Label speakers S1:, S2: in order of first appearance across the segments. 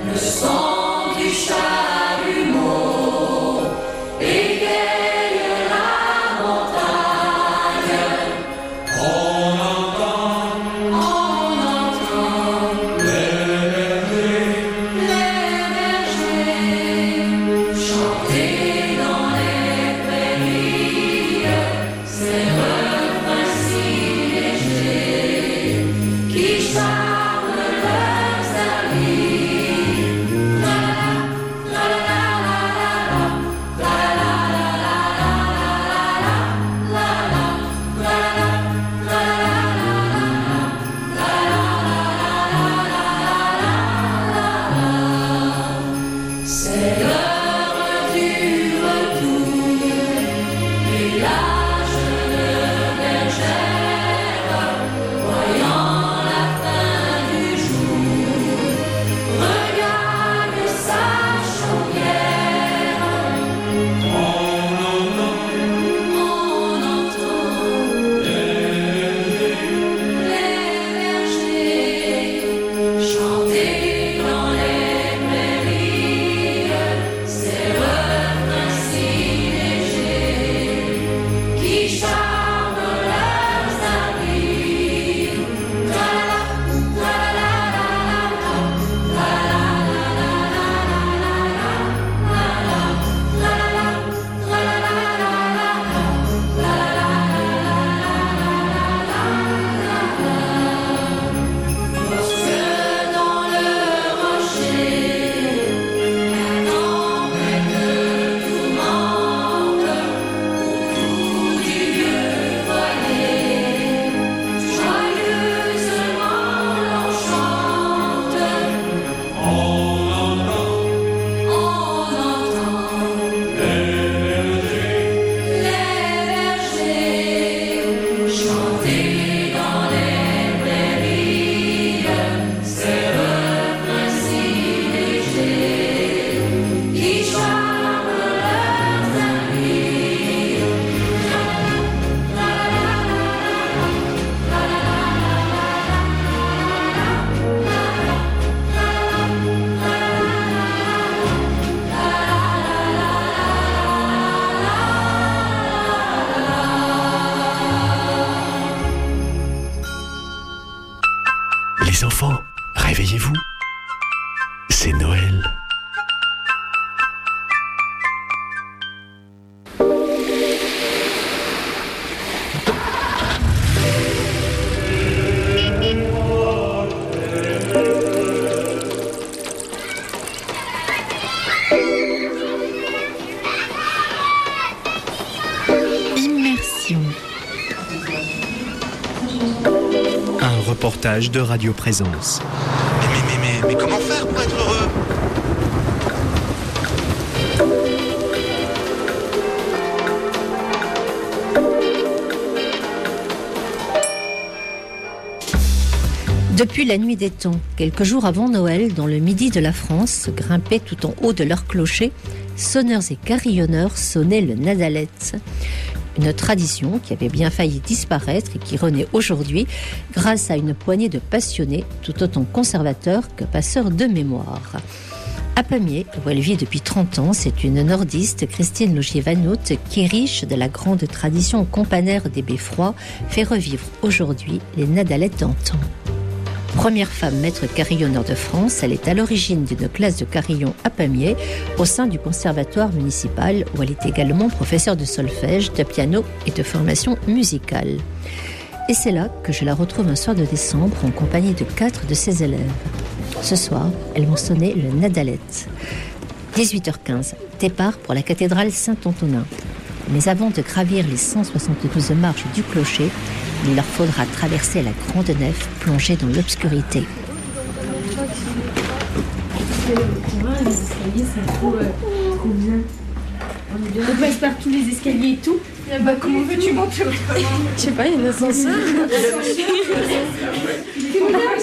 S1: le son du chalumeau égaye la montagne. On entend les bergers chanter dans les prairies ces refrains si légers qui charment leurs amis. La la la la la la c'est l'heure du retour et la jeune bergère, voyant la fin du jour, regarde sa chaumière. On entend les bergers chanter dans les prairies ces refrains si légers qui charment leurs amis. La la la lorsque dans le rocher la tempête tourmente autour du vieux voilier, joyeusement l'on chante. On entend les bergers chanter dans les prairies ces refrains si légers qui charment leurs amis.
S2: Les enfants, réveillez-vous. C'est Noël.
S3: Immersion.
S2: Un reportage de Radio Présence.
S4: Mais comment faire pour être heureux?
S3: Depuis la nuit des temps, quelques jours avant Noël, dans le midi de la France, grimpés tout en haut de leur clocher, sonneurs et carillonneurs sonnaient le nadalette. Une tradition qui avait bien failli disparaître et qui renaît aujourd'hui grâce à une poignée de passionnés tout autant conservateurs que passeurs de mémoire. À Pamiers, où elle vit depuis 30 ans, c'est une nordiste, Christine Logier-Vanout, qui, riche de la grande tradition campanaire des Beffrois, fait revivre aujourd'hui les nadalettes d'antan. Première femme maître carillonneur de France, elle est à l'origine d'une classe de carillon à Pamiers, au sein du conservatoire municipal, où elle est également professeure de solfège, de piano et de formation musicale. Et c'est là que je la retrouve un soir de décembre en compagnie de 4 de ses élèves. Ce soir, elles m'ont sonné le nadalette. 18h15, départ pour la cathédrale Saint-Antonin. Mais avant de gravir les 172 marches du clocher, il leur faudra traverser la grande nef plongée dans l'obscurité.
S5: Les escaliers, ça trop bien. On passe par tous les escaliers et tout. Bah, comment veux-tu monter autrement? Je sais pas, il y a un ascenseur.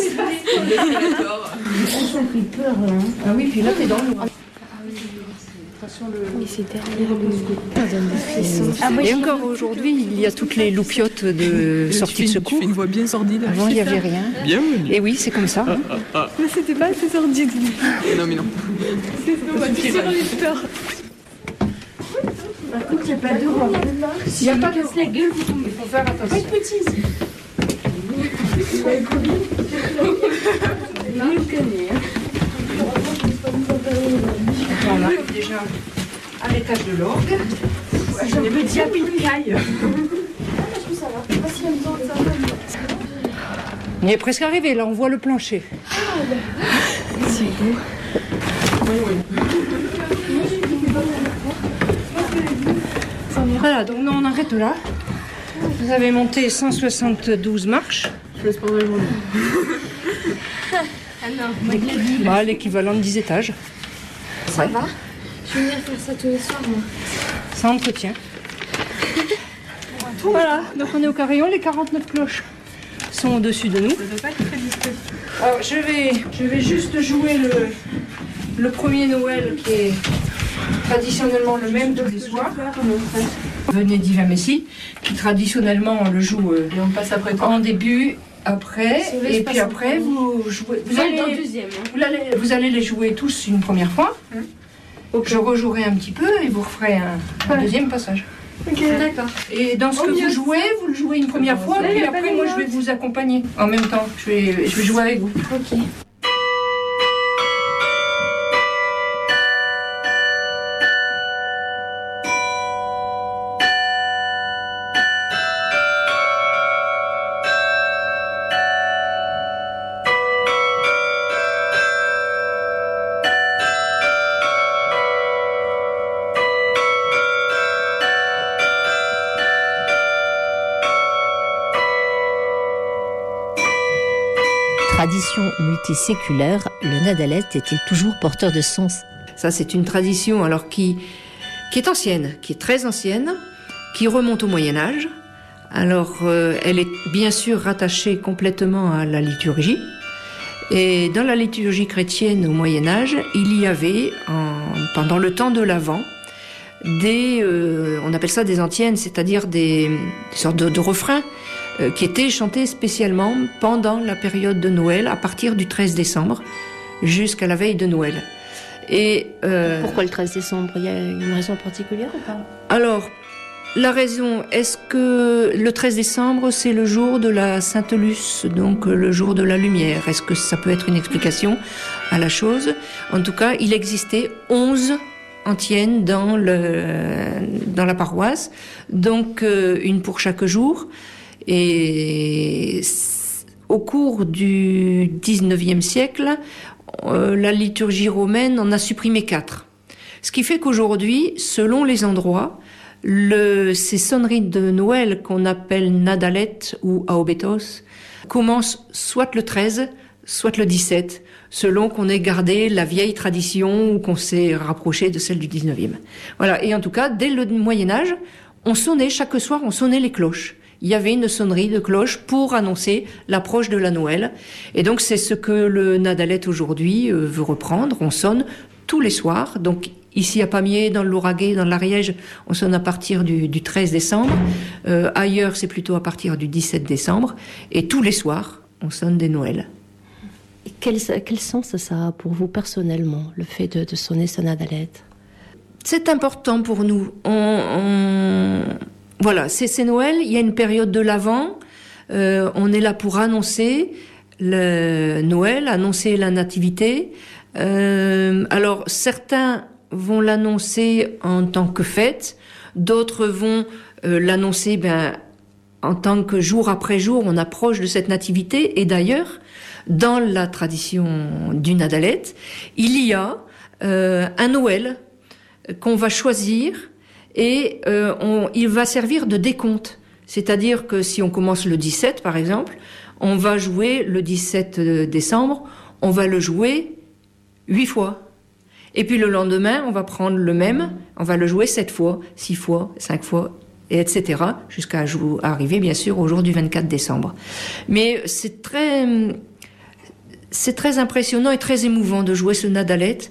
S5: Ça fait peur, hein. Ah oui, puis là, t'es dans le noir. Oui, c'est derrière le...
S3: Et encore aujourd'hui, il y a toutes les loupiottes de sortie de secours.
S6: Tu fais une voix bien sordide.
S3: Avant, il n'y avait rien.
S6: Bien.
S3: Et oui, c'est comme ça.
S5: Mais c'était pas assez sordide.
S6: Non, mais non.
S5: Par contre, il n'y a pas d'eau.
S3: Il n'y a pas de
S5: casse la gueule,
S3: Il faut faire attention.
S5: pas de bêtises.
S3: On arrive déjà à l'étage de l'orgue.
S5: J'en ai petit à caille.
S3: On est presque arrivé, là, on voit le plancher.
S5: C'est beau.
S3: Voilà, donc nous, on arrête là. Vous avez monté 172 marches.
S6: Je laisse pendant la journée.
S3: Bah, l'équivalent de 10 étages.
S5: Ça va? Je vais venir faire ça tous les soirs, moi.
S3: Ça entretient. Voilà, donc on est au carillon, les 49 cloches sont au-dessus de nous.
S6: Ça doit pas être très discret.
S3: Alors je vais juste jouer le premier Noël qui est traditionnellement le même tous les soirs. Venez d'Yves Messi, qui traditionnellement on le joue
S6: Et on passe après toi.
S3: en début, après,
S5: Si vous voulez,
S3: et
S5: je
S3: puis
S5: passe
S3: après
S5: en
S3: vous jouez.
S5: Vous allez dans le deuxième.
S3: Vous allez les jouer tous une première fois. Je rejouerai un petit peu et vous referez un deuxième passage.
S5: Ok, d'accord.
S3: Et dans ce que vous jouez, vous le jouez une première fois,
S5: Là, il
S3: puis
S5: y a pas
S3: après
S5: de
S3: moi je
S5: notes.
S3: vais vous accompagner en même temps. Je vais jouer avec vous.
S5: Ok.
S3: Tradition multiséculaire, le Nadalette est-il toujours porteur de sens? Ça, c'est une tradition alors qui est ancienne, qui est très ancienne, qui remonte au Moyen-Âge. Alors, elle est bien sûr rattachée complètement à la liturgie. Et dans la liturgie chrétienne au Moyen-Âge, il y avait, pendant le temps de l'Avent, on appelle ça des antiennes, c'est-à-dire des sortes de refrains qui étaient chantés spécialement pendant la période de Noël, à partir du 13 décembre jusqu'à la veille de Noël. Et
S7: Pourquoi le 13 décembre? Il y a une raison particulière ou pas?
S3: alors, la raison, est-ce que le 13 décembre, c'est le jour de la Sainte-Luce, donc le jour de la lumière? Est-ce que ça peut être une explication à la chose? En tout cas, il existait 11 antiennes dans la paroisse, donc une pour chaque jour. Et au cours du 19e siècle, la liturgie romaine en a supprimé 4. Ce qui fait qu'aujourd'hui, selon les endroits, ces sonneries de Noël qu'on appelle Nadalette ou Aobetos commencent soit le 13, soit le 17, selon qu'on ait gardé la vieille tradition ou qu'on s'est rapproché de celle du 19e. Voilà. Et en tout cas, dès le Moyen-Âge, chaque soir, on sonnait les cloches. Il y avait une sonnerie de cloche pour annoncer l'approche de la Noël. Et donc, c'est ce que le Nadalette aujourd'hui veut reprendre. On sonne tous les soirs. Donc, ici à Pamiers, dans le Lauragais, dans l'Ariège, on sonne à partir du 13 décembre. Ailleurs, c'est plutôt à partir du 17 décembre. Et tous les soirs, on sonne des Noëls.
S7: Et quel sens ça a pour vous personnellement, le fait de sonner ce Nadalette?
S3: C'est important pour nous. Voilà, c'est Noël, il y a une période de l'Avent, on est là pour annoncer le Noël, annoncer la nativité. Alors certains vont l'annoncer en tant que fête, d'autres vont l'annoncer en tant que jour après jour, on approche de cette nativité. Et d'ailleurs, dans la tradition du Nadalette, il y a un Noël qu'on va choisir. Et il va servir de décompte. C'est-à-dire que si on commence le 17, par exemple, on va jouer le 17 décembre, on va le jouer 8 fois. Et puis le lendemain, on va prendre le même, on va le jouer 7 fois, 6 fois, 5 fois, et etc. Jusqu'à arriver, bien sûr, au jour du 24 décembre. Mais c'est très impressionnant et très émouvant de jouer ce Nadalette.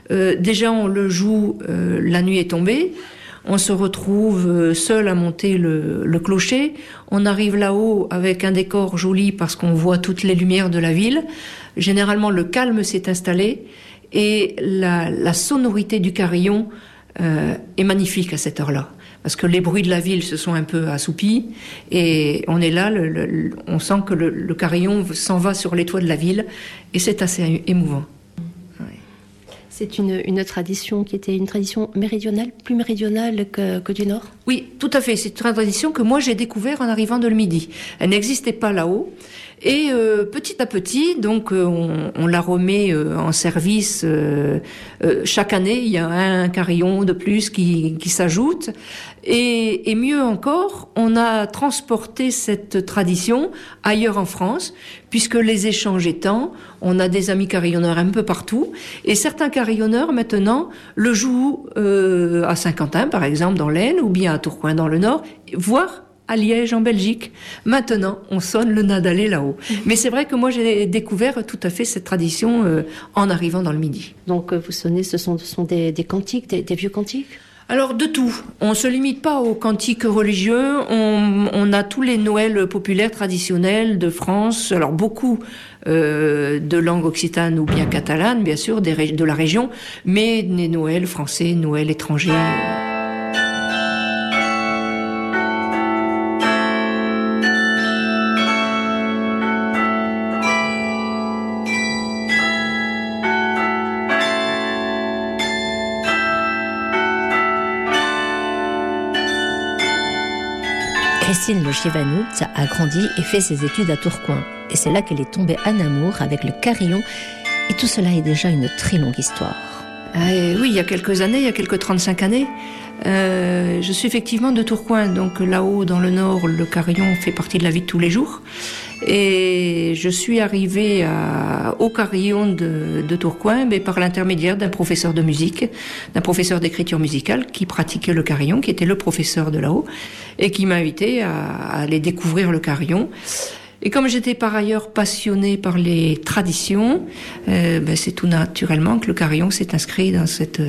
S8: Déjà, on le joue, la nuit est tombée. On se retrouve seul à monter le clocher. On arrive là-haut avec un décor joli parce qu'on voit toutes les lumières de la ville. Généralement, le calme s'est installé et la sonorité du carillon est magnifique à cette heure-là. Parce que les bruits de la ville se sont un peu assoupis et on est là, on sent que le carillon s'en va sur les toits de la ville et c'est assez émouvant.
S7: C'est une tradition qui était une tradition méridionale, plus méridionale que du Nord ?
S8: Oui, tout à fait. C'est une tradition que moi j'ai découvert en arrivant de le Midi. Elle n'existait pas là-haut. Et petit à petit, donc on la remet en service. Chaque année, il y a un carillon de plus qui s'ajoute. Et mieux encore, on a transporté cette tradition ailleurs en France, puisque les échanges étant, on a des amis carillonneurs un peu partout. Et certains carillonneurs, maintenant, le jouent à Saint-Quentin, par exemple, dans l'Aisne, ou bien à Tourcoing, dans le Nord, voire à Liège, en Belgique. Maintenant, on sonne le nadalé là-haut. Mais c'est vrai que moi, j'ai découvert tout à fait cette tradition en arrivant dans le Midi.
S7: Donc, vous sonnez, ce sont des cantiques, des vieux cantiques ?
S8: Alors, de tout. On se limite pas aux cantiques religieux. On a tous les Noëls populaires traditionnels de France. Alors, beaucoup de langue occitane ou bien catalane, bien sûr, de la région, mais des Noëls français, Noëls étrangers.
S3: Christine Logier-Vanout a grandi et fait ses études à Tourcoing. Et c'est là qu'elle est tombée en amour avec le carillon. Et tout cela est déjà une très longue histoire.
S8: Oui, il y a quelques années, il y a quelques 35 années. Je suis effectivement de Tourcoing. Donc là-haut, dans le Nord, le carillon fait partie de la vie de tous les jours. Et je suis arrivée au carillon de Tourcoing mais par l'intermédiaire d'un professeur de musique, d'un professeur d'écriture musicale qui pratiquait le carillon, qui était le professeur de là-haut, et qui m'a invitée à aller découvrir le carillon. Et comme j'étais par ailleurs passionnée par les traditions, c'est tout naturellement que le carillon s'est inscrit dans cette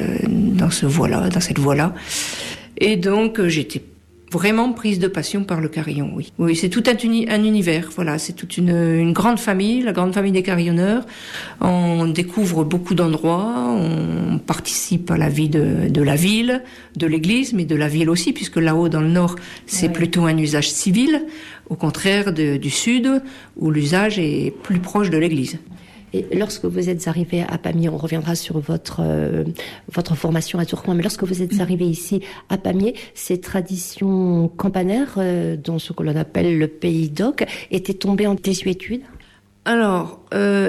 S8: voie-là. Et donc j'étais vraiment prise de passion par le carillon, oui. Oui, c'est tout un univers, voilà, c'est toute une grande famille, la grande famille des carillonneurs. On découvre beaucoup d'endroits, on participe à la vie de la ville, de l'église, mais de la ville aussi, puisque là-haut, dans le Nord, c'est plutôt un usage civil, au contraire du Sud, où l'usage est plus proche de l'église.
S7: Et lorsque vous êtes arrivé à Pamiers, on reviendra sur votre formation à Tourcoing, mais lorsque vous êtes arrivé ici à Pamiers, ces traditions campanaires, dans ce que l'on appelle le Pays d'Oc, étaient tombées en désuétude ?
S8: Alors,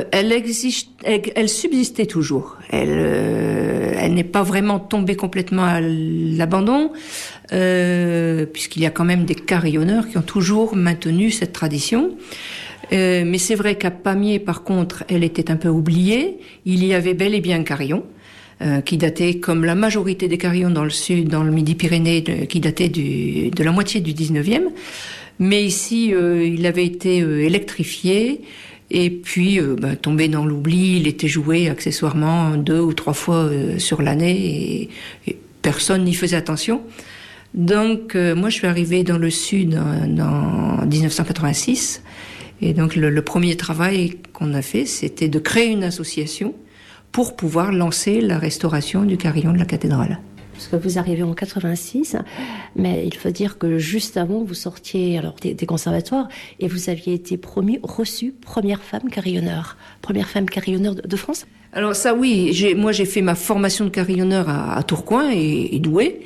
S8: elle subsistait toujours. Elle n'est pas vraiment tombée complètement à l'abandon, puisqu'il y a quand même des carillonneurs qui ont toujours maintenu cette tradition. Mais c'est vrai qu'à Pamiers, par contre, elle était un peu oubliée. Il y avait bel et bien un carillon qui datait, comme la majorité des carillons dans le sud, dans le Midi-Pyrénées, qui datait de la moitié du 19e. Mais ici, il avait été électrifié et puis tombé dans l'oubli. Il était joué accessoirement 2 ou 3 fois sur l'année et personne n'y faisait attention. Donc, moi, je suis arrivée dans le sud en 1986. Et donc le premier travail qu'on a fait, c'était de créer une association pour pouvoir lancer la restauration du carillon de la cathédrale.
S7: Parce que vous arrivez en 86, mais il faut dire que juste avant, vous sortiez des conservatoires et vous aviez été reçue première femme carillonneur de France. Alors
S8: ça oui, j'ai fait ma formation de carillonneur à Tourcoing et Douai.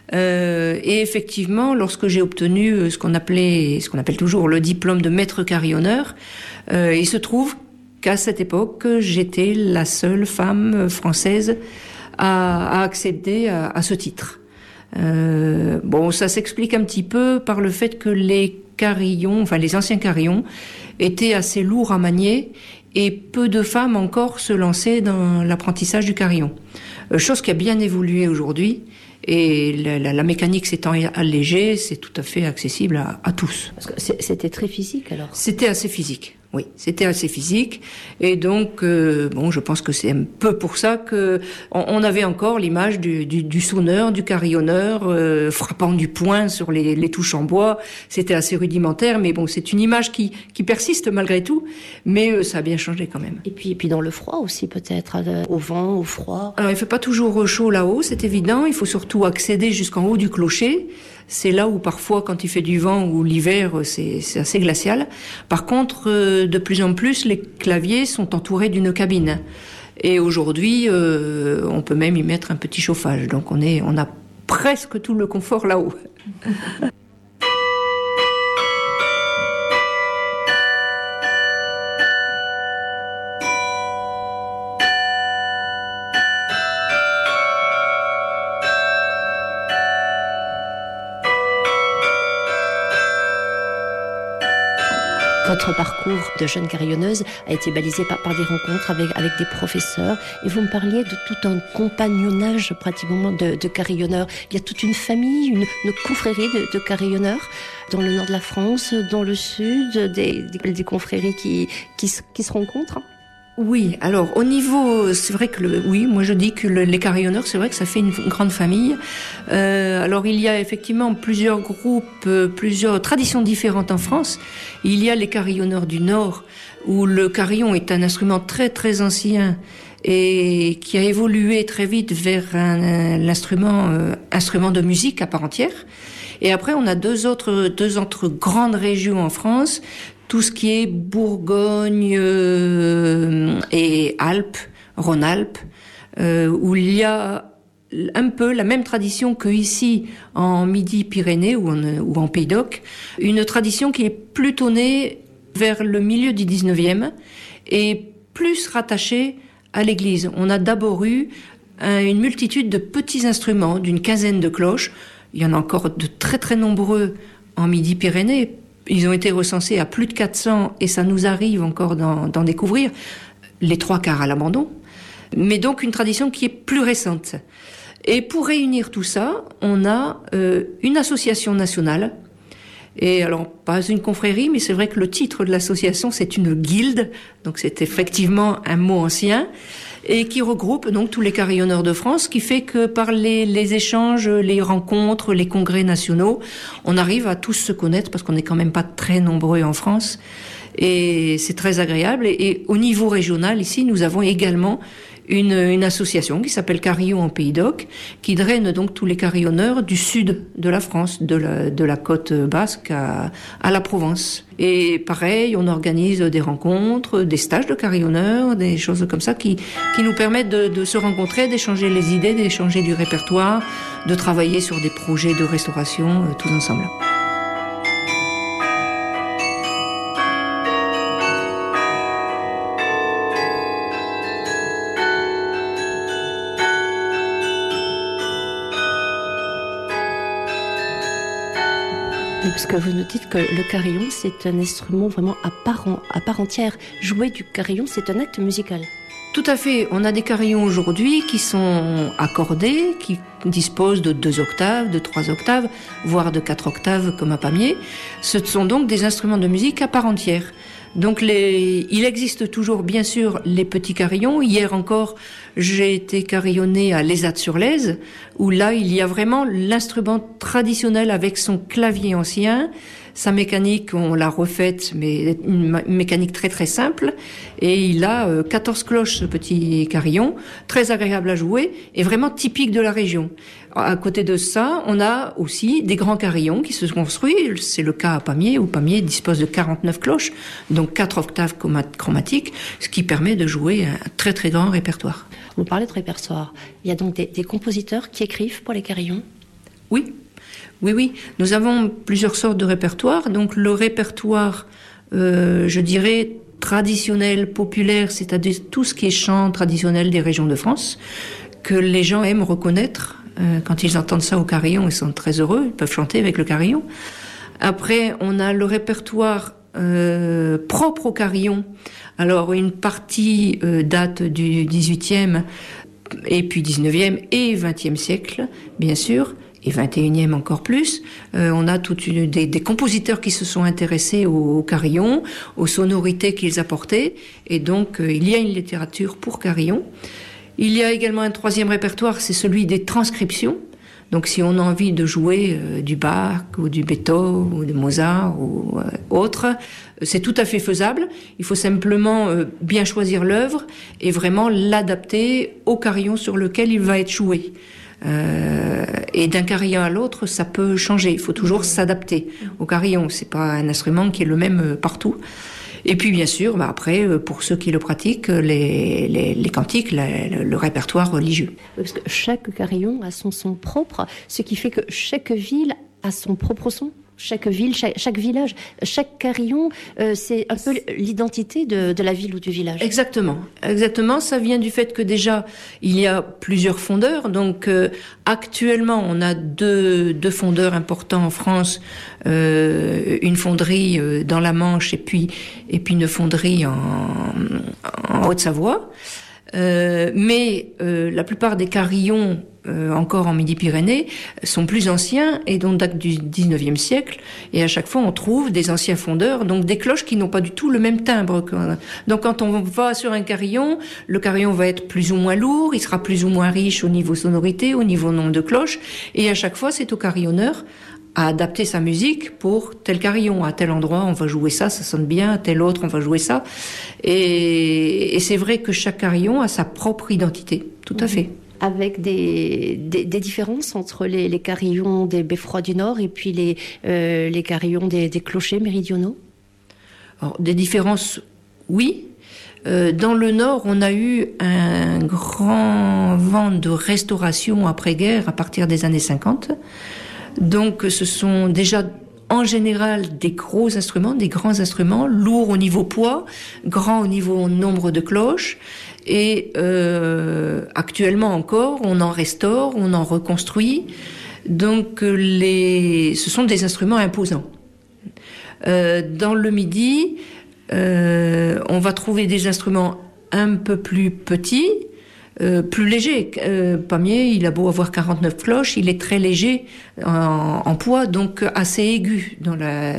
S8: Et effectivement, lorsque j'ai obtenu ce qu'on appelle toujours le diplôme de maître carillonneur, il se trouve qu'à cette époque, j'étais la seule femme française à accéder à ce titre. Ça s'explique un petit peu par le fait que les anciens carillons étaient assez lourds à manier et peu de femmes encore se lançaient dans l'apprentissage du carillon. Chose qui a bien évolué aujourd'hui. Et la mécanique s'étant allégée, c'est tout à fait accessible à tous.
S7: Parce que c'était très physique alors ?
S8: C'était assez physique. Oui, c'était assez physique. Et donc, je pense que c'est un peu pour ça que on avait encore l'image du sonneur, du carillonneur, frappant du poing sur les touches en bois. C'était assez rudimentaire, mais bon, c'est une image qui persiste malgré tout. Mais ça a bien changé quand même.
S7: Et puis dans le froid aussi, peut-être, au vent, au froid.
S8: Alors, il fait pas toujours chaud là-haut, c'est évident. Il faut surtout accéder jusqu'en haut du clocher. C'est là où parfois, quand il fait du vent ou l'hiver, c'est assez glacial. Par contre, de plus en plus, les claviers sont entourés d'une cabine. Et aujourd'hui, on peut même y mettre un petit chauffage. Donc on a presque tout le confort là-haut.
S7: Votre parcours de jeune carillonneuse a été balisé par des rencontres avec des professeurs. Et vous me parliez de tout un compagnonnage pratiquement de carillonneurs. Il y a toute une famille, une confrérie de carillonneurs dans le nord de la France, dans le sud, des confréries qui se rencontrent.
S8: Oui, alors au niveau, c'est vrai que moi je dis que les carillonneurs, c'est vrai que ça fait une grande famille. Alors il y a effectivement plusieurs groupes, plusieurs traditions différentes en France. Il y a les carillonneurs du Nord, où le carillon est un instrument très très ancien et qui a évolué très vite vers l'instrument instrument de musique à part entière. Et après on a deux autres grandes régions en France. Tout ce qui est Bourgogne et Alpes, Rhône-Alpes, où il y a un peu la même tradition que ici en Midi-Pyrénées ou en Pays d'Oc, une tradition qui est plutôt née vers le milieu du 19e et plus rattachée à l'église. On a d'abord eu une multitude de petits instruments, d'une quinzaine de cloches. Il y en a encore de très très nombreux en Midi-Pyrénées. Ils ont été recensés à plus de 400 et ça nous arrive encore d'en découvrir les 3/4 à l'abandon. Mais donc une tradition qui est plus récente. Et pour réunir tout ça, on a une association nationale. Et alors, pas une confrérie, mais c'est vrai que le titre de l'association, c'est une guilde. Donc c'est effectivement un mot ancien. Et qui regroupe donc tous les carillonneurs de France, qui fait que par les échanges, les rencontres, les congrès nationaux, on arrive à tous se connaître parce qu'on n'est quand même pas très nombreux en France. Et c'est très agréable. Et au niveau régional, ici, nous avons également une association qui s'appelle Carillon en Pays d'Oc, qui draine donc tous les carillonneurs du sud de la France, de la côte basque à la Provence. Et pareil, on organise des rencontres, des stages de carillonneurs, des choses comme ça qui nous permettent de se rencontrer, d'échanger les idées, d'échanger du répertoire, de travailler sur des projets de restauration tous ensemble.
S7: Parce que vous nous dites que le carillon, c'est un instrument vraiment à part entière. Jouer du carillon, c'est un acte musical.
S8: Tout à fait. On a des carillons aujourd'hui qui sont accordés, qui disposent de 2 octaves, de 3 octaves, voire de 4 octaves comme à Pamiers. Ce sont donc des instruments de musique à part entière. Donc il existe toujours bien sûr les petits carillons. Hier encore, j'ai été carillonnée à Lézat-sur-Lèze, où là il y a vraiment l'instrument traditionnel avec son clavier ancien. Sa mécanique, on l'a refaite, mais une mécanique très très simple. Et il a 14 cloches, ce petit carillon, très agréable à jouer et vraiment typique de la région. À côté de ça, on a aussi des grands carillons qui se sont construits. C'est le cas à Pamiers, où Pamiers dispose de 49 cloches, donc 4 octaves chromatiques, ce qui permet de jouer un très très grand répertoire.
S7: Vous parlez de répertoire. Il y a donc des compositeurs qui écrivent pour les carillons ?
S8: Oui. Oui. Nous avons plusieurs sortes de répertoires. Donc le répertoire, je dirais, traditionnel, populaire, c'est-à-dire tout ce qui est chant traditionnel des régions de France, que les gens aiment reconnaître. Quand ils entendent ça au carillon, ils sont très heureux, ils peuvent chanter avec le carillon. Après, on a le répertoire propre au carillon. Alors, une partie date du 18e, et puis 19e et 20e siècle, bien sûr. et 21e encore plus. On a des compositeurs qui se sont intéressés aux carillons, aux sonorités qu'ils apportaient, et donc il y a une littérature pour carillon. Il y a également un troisième répertoire, c'est celui des transcriptions. Donc si on a envie de jouer du Bach ou du Beethoven ou de Mozart ou autre, c'est tout à fait faisable. Il faut simplement bien choisir l'œuvre et vraiment l'adapter au carillon sur lequel il va être joué. Et d'un carillon à l'autre, ça peut changer. Il faut toujours s'adapter au carillon. C'est pas un instrument qui est le même partout. Et puis bien sûr, après, pour ceux qui le pratiquent, les cantiques, le répertoire religieux.
S7: Parce que chaque carillon a son son propre, ce qui fait que chaque ville a son propre son. Chaque ville, chaque village, chaque carillon, c'est un peu l'identité de la ville ou du village.
S8: Exactement. Ça vient du fait que déjà, il y a plusieurs fondeurs. Donc, actuellement, on a deux fondeurs importants en France. Une fonderie dans la Manche et puis une fonderie en Haute-Savoie. Mais la plupart des carillons encore en Midi-Pyrénées sont plus anciens et donc datent du 19e siècle, et à chaque fois on trouve des anciens fondeurs, donc des cloches qui n'ont pas du tout le même timbre. Donc quand on va sur un carillon, le carillon va être plus ou moins lourd, il sera plus ou moins riche au niveau sonorité, au niveau nombre de cloches, et à chaque fois c'est au carillonneur à adapter sa musique pour tel carillon. À tel endroit, on va jouer ça sonne bien, à tel autre, on va jouer ça. Et c'est vrai que chaque carillon a sa propre identité, tout à fait.
S7: Avec des différences entre les carillons des beffrois du Nord et puis les carillons des clochers méridionaux?
S8: Alors, des différences, oui. Dans le Nord, on a eu un grand vent de restauration après-guerre à partir des années 50. Donc ce sont déjà en général des gros instruments, des grands instruments, lourds au niveau poids, grands au niveau nombre de cloches. Et actuellement encore, on en restaure, on en reconstruit. Donc ce sont des instruments imposants. Dans le Midi, on va trouver des instruments un peu plus petits, plus léger. Pamiers, il a beau avoir 49 cloches, il est très léger en poids, donc assez aigu dans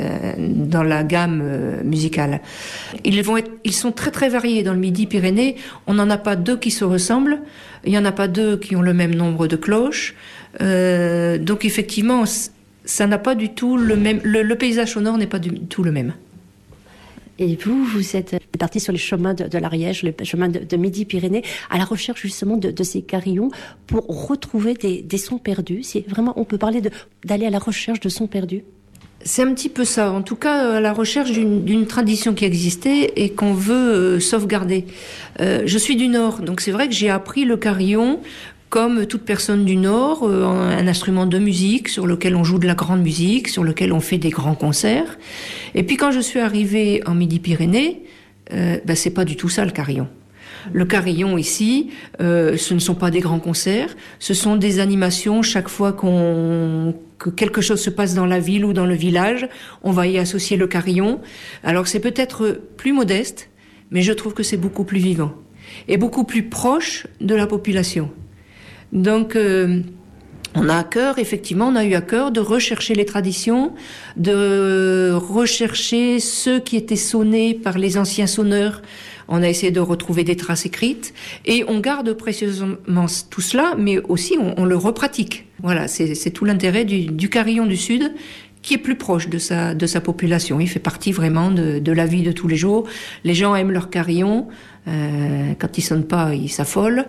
S8: la gamme musicale. Ils sont très très variés dans le Midi-Pyrénées. On n'en a pas deux qui se ressemblent. Il y en a pas deux qui ont le même nombre de cloches. Donc effectivement, ça n'a pas du tout le même. Le paysage sonore n'est pas du tout le même.
S7: Et vous êtes parti sur les chemins de l'Ariège, le chemin de Midi-Pyrénées, à la recherche justement de ces carillons pour retrouver des sons perdus. C'est vraiment, on peut parler d'aller à la recherche de sons perdus.
S8: C'est un petit peu ça. En tout cas, à la recherche d'une tradition qui existait et qu'on veut sauvegarder. Je suis du Nord, donc c'est vrai que j'ai appris le carillon comme toute personne du Nord, un instrument de musique sur lequel on joue de la grande musique, sur lequel on fait des grands concerts. Et puis quand je suis arrivée en Midi-Pyrénées, c'est pas du tout ça le carillon. Le carillon ici, ce ne sont pas des grands concerts, ce sont des animations. Chaque fois que quelque chose se passe dans la ville ou dans le village, on va y associer le carillon. Alors c'est peut-être plus modeste, mais je trouve que c'est beaucoup plus vivant et beaucoup plus proche de la population. Donc, on a eu à cœur de rechercher les traditions, de rechercher ceux qui étaient sonnés par les anciens sonneurs. On a essayé de retrouver des traces écrites et on garde précieusement tout cela, mais aussi on le repratique. Voilà, c'est tout l'intérêt du carillon du Sud, qui est plus proche de sa population. Il fait partie vraiment de la vie de tous les jours. Les gens aiment leur carillon. Quand ils sonnent pas, ils s'affolent.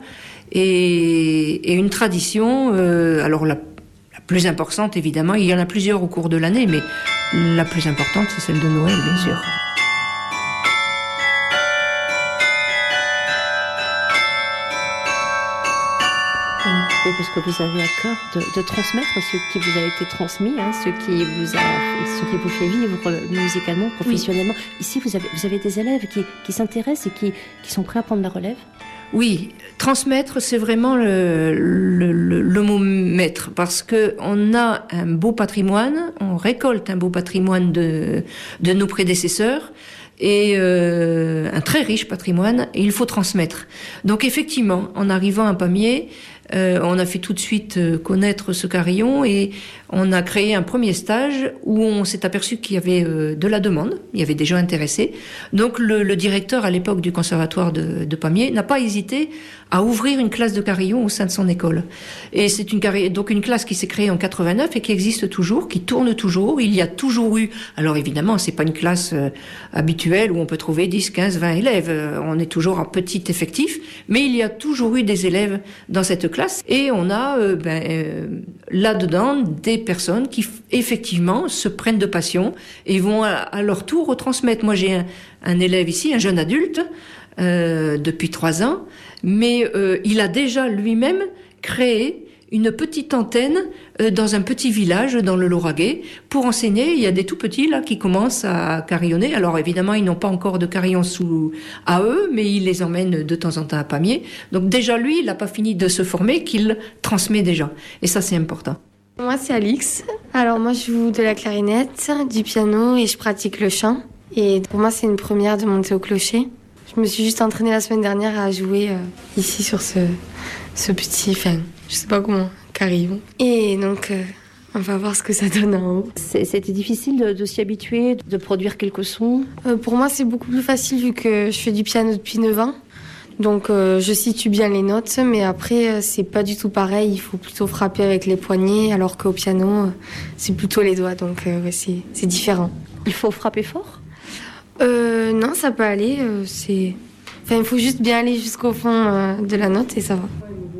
S8: Et une tradition, alors la plus importante évidemment, il y en a plusieurs au cours de l'année, mais la plus importante c'est celle de Noël, bien sûr.
S7: Oui, parce que vous avez à cœur de transmettre ce qui vous a été transmis, ce qui vous fait vivre musicalement, professionnellement. Oui. Ici, vous avez des élèves qui s'intéressent et qui sont prêts à prendre la relève.
S8: Oui, transmettre, c'est vraiment le mot maître, parce que on a un beau patrimoine, on récolte un beau patrimoine de nos prédécesseurs, et un très riche patrimoine, et il faut transmettre. Donc effectivement, en arrivant à Pamiers, On a fait tout de suite connaître ce carillon et on a créé un premier stage où on s'est aperçu qu'il y avait de la demande, il y avait des gens intéressés. Donc le directeur à l'époque du conservatoire de Pamiers n'a pas hésité à ouvrir une classe de carillon au sein de son école. Et c'est donc une classe qui s'est créée en 89 et qui existe toujours, qui tourne toujours. Il y a toujours eu, alors évidemment c'est pas une classe habituelle où on peut trouver 10, 15, 20 élèves. On est toujours en petit effectif, mais il y a toujours eu des élèves dans cette classe et on a là-dedans des personnes qui effectivement se prennent de passion et vont à leur tour retransmettre. Moi j'ai un élève ici, un jeune adulte, depuis 3 ans, mais il a déjà lui-même créé une petite antenne dans un petit village dans le Lauragais pour enseigner. Il y a des tout petits là qui commencent à carillonner. Alors évidemment, ils n'ont pas encore de carillon à eux, mais il les emmène de temps en temps à Pamiers. Donc déjà lui, il n'a pas fini de se former, qu'il transmet déjà. Et ça, c'est important.
S5: Moi, c'est Alix. Alors moi, je joue de la clarinette, du piano et je pratique le chant. Et pour moi, c'est une première de monter au clocher. Je me suis juste entraînée la semaine dernière à jouer ici sur ce petit, je sais pas comment, carillon. Et donc, on va voir ce que ça donne en haut.
S7: C'était difficile de s'y habituer, de produire quelques sons.
S5: Pour moi, c'est beaucoup plus facile vu que je fais du piano depuis 9 ans. Donc, je situe bien les notes, mais après, c'est pas du tout pareil. Il faut plutôt frapper avec les poignets, alors qu'au piano, c'est plutôt les doigts. Donc, c'est différent.
S7: Il faut frapper fort ?
S5: Non, ça peut aller. Il faut juste bien aller jusqu'au fond de la note et ça va.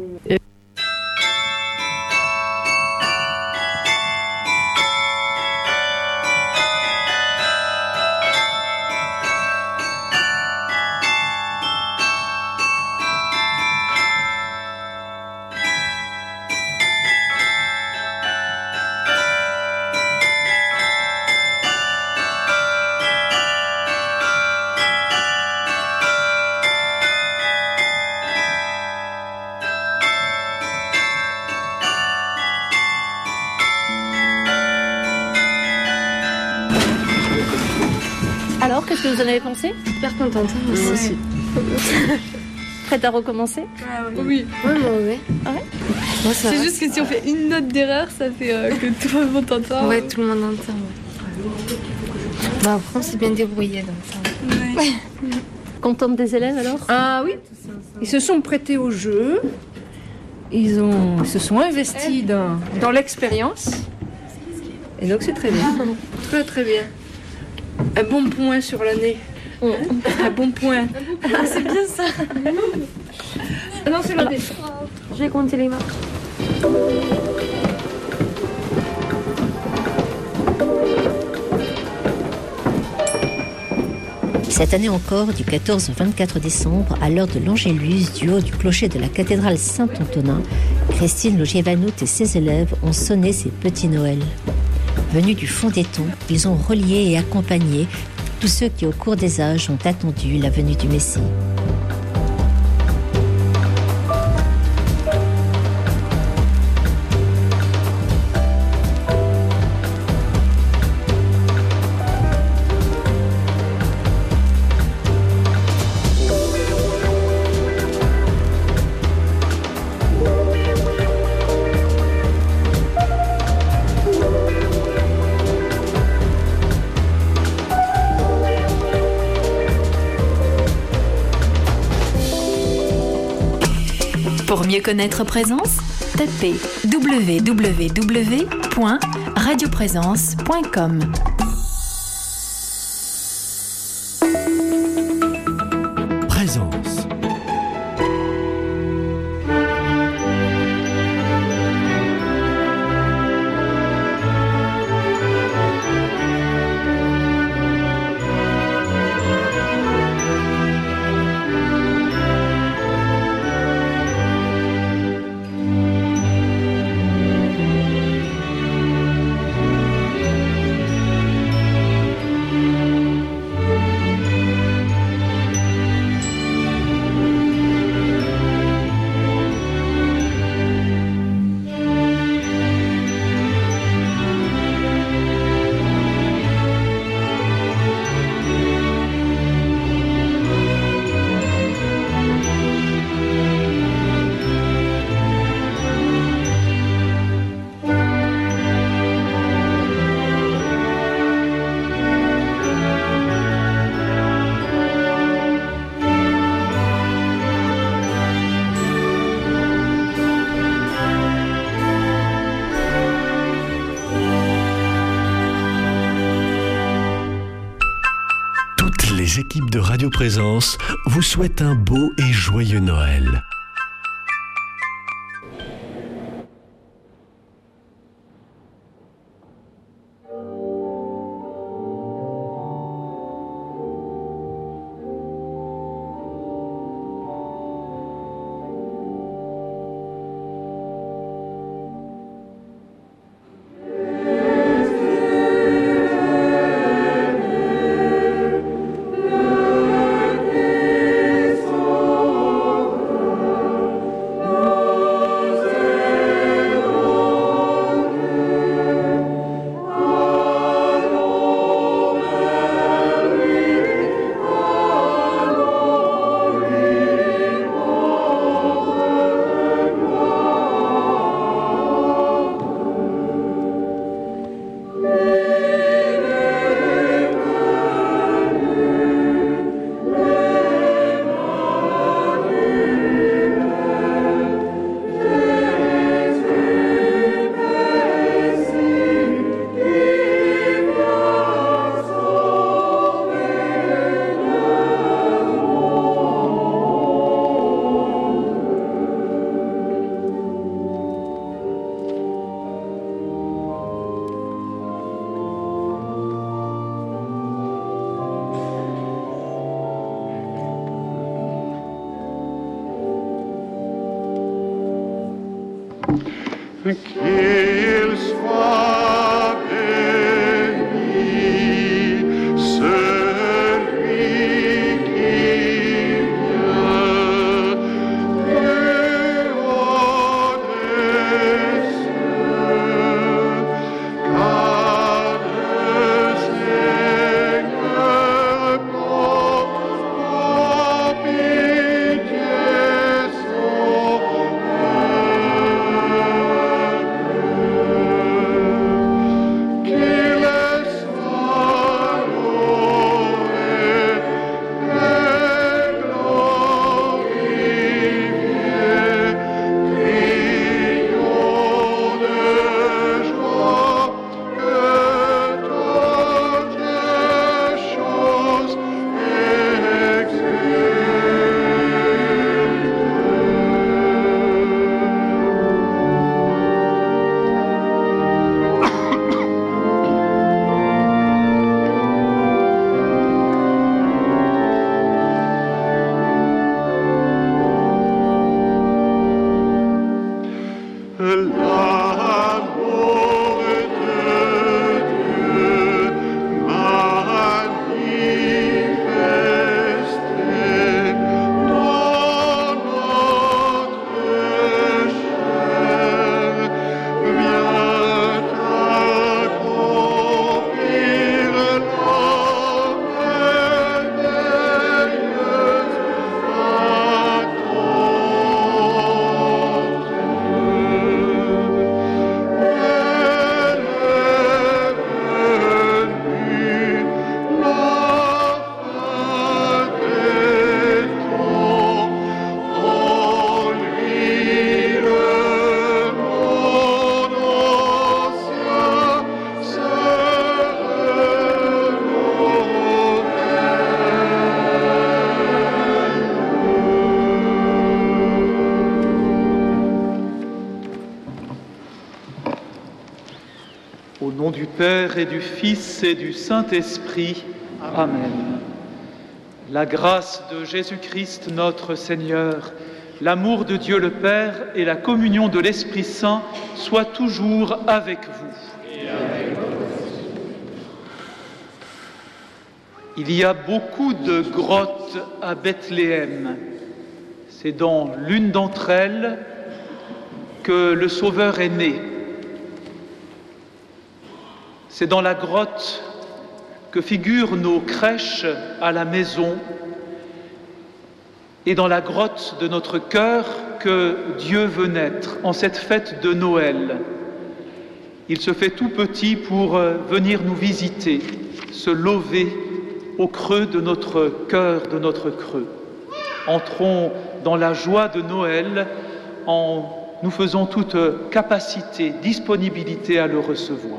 S7: Alors, qu'est-ce que vous en avez pensé ?
S5: Super contente. Moi aussi.
S7: Prête à recommencer ?
S6: Oui.
S5: Ouais, moi, ouais.
S7: Ah ouais ?
S5: Moi, ça
S6: C'est
S5: va.
S6: juste que si on fait une note d'erreur, ça fait que tout le monde entend.
S5: Ouais, tout le monde entend. Ouais. Bah, après, on s'est bien débrouillé, donc ça va.
S6: Ouais.
S7: Contente des élèves alors ?
S8: Ah oui, ils se sont prêtés au jeu, ils se sont investis dans l'expérience. Et donc c'est très bien. Très très bien. Un bon point sur l'année. Un bon point.
S5: Ah, c'est bien ça.
S8: Ah non, c'est l'année.
S5: Je vais compter les marques.
S3: Cette année encore, du 14 au 24 décembre, à l'heure de l'Angélus, du haut du clocher de la cathédrale Saint-Antonin, Christine Logier-Vanout et ses élèves ont sonné ces petits Noëls. Venus du fond des temps, ils ont relié et accompagné tous ceux qui, au cours des âges, ont attendu la venue du Messie.
S9: Pour mieux connaître Présence, tapez www.radioprésence.com.
S2: Présence. les équipes de Radio Présence vous souhaitent un beau et joyeux Noël.
S10: Qu'il soit béni, celui qui vient du haut des cieux, car le Seigneur porte pitié son
S11: Au nom du Père et du Fils et du Saint-Esprit. Amen. La grâce de Jésus-Christ notre Seigneur, l'amour de Dieu le Père et la communion de l'Esprit Saint soient toujours avec vous. Et avec vous. Il y a beaucoup de grottes à Bethléem. C'est dans l'une d'entre elles que le Sauveur est né. C'est dans la grotte que figurent nos crèches à la maison et dans la grotte de notre cœur que Dieu veut naître en cette fête de Noël. Il se fait tout petit pour venir nous visiter, se lever au creux de notre cœur, de notre creux. Entrons dans la joie de Noël en nous faisant toute capacité, disponibilité à le recevoir.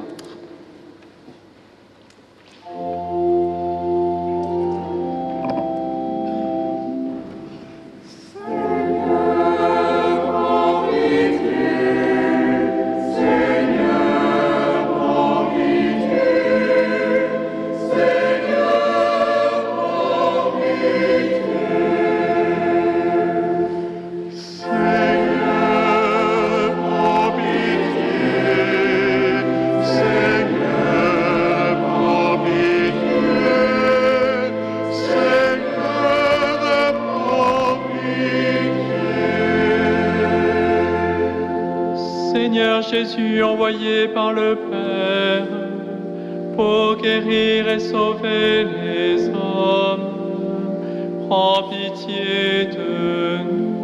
S12: Seigneur Jésus, envoyé par le Père pour guérir et sauver les hommes, prends pitié de nous.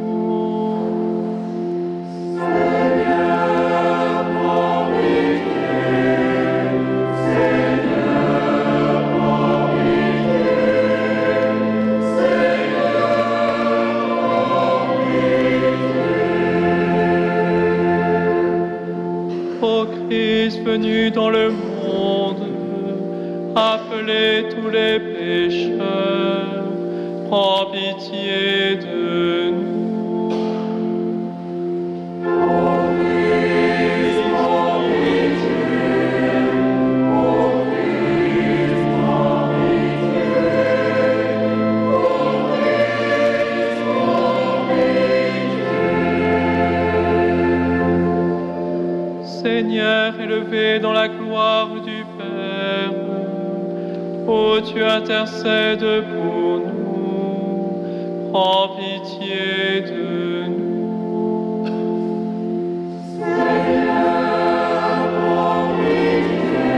S1: Seigneur, prends pitié. Seigneur, prends pitié. Seigneur, prends pitié.
S12: Ô Christ venu dans le monde, appelez tous les pécheurs, prends pitié de nous. Seigneur, élevé dans la gloire du Père, ô tu intercèdes pour nous, prends pitié de nous.
S1: Seigneur, prends pitié.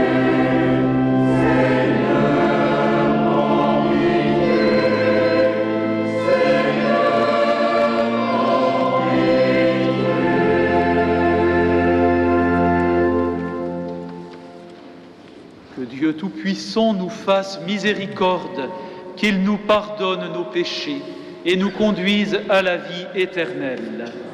S1: Seigneur, prends pitié. Seigneur, prends pitié.
S11: Que Dieu Tout-Puissant nous fasse miséricorde, qu'il nous pardonne nos péchés et nous conduise à la vie éternelle.